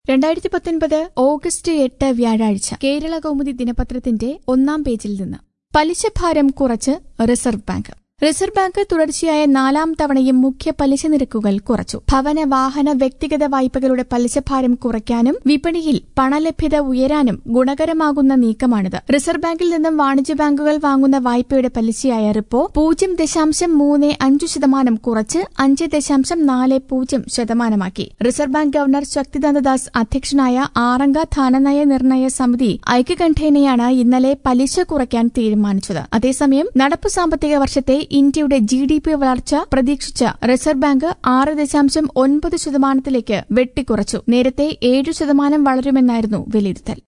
2019 August 8 വ്യാഴാഴ്ച കേരള കൗമുദി ദിനപത്രത്തിന്റെ ഒന്നാം പേജിൽ നിന്ന് പലിശഭാരം കുറച്ച് റിസർവ് ബാങ്ക്. റിസർവ് ബാങ്ക് തുടർച്ചയായ 4ാം തവണയും മുഖ്യ പലിശ നിരക്കുകൾ കുറച്ചു. ഭവന, വാഹന, വ്യക്തിഗത വായ്പകളുടെ പലിശഭാരം കുറയ്ക്കാനും വിപണിയിൽ പണലഭ്യത ഉയരാനും ഗുണകരമാകുന്ന നീക്കമാണിത്. റിസർവ് ബാങ്കിൽ നിന്നും വാണിജ്യ ബാങ്കുകൾ വാങ്ങുന്ന വായ്പയുടെ പലിശയായ റിപ്പോ 0.35% കുറച്ച് 5.40% reserve bank governor Shaktikanta Das അധ്യക്ഷനായ 6-അംഗ ധനനയ നിർണയ സമിതി ഐക്യകണ്ഠേനയാണ് ഇന്നലെ പലിശ കുറയ്ക്കാൻ തീരുമാനിച്ചത്. അതേസമയം നടപ്പു സാമ്പത്തിക വർഷത്തെ ഇന്ത്യയുടെ GDP വളർച്ച പ്രതീക്ഷിച്ച റിസർവ് ബാങ്ക് 6.9% വെട്ടിക്കുറച്ചു. നേരത്തെ 7% വളരുമെന്നായിരുന്നു വിലയിരുത്തൽ.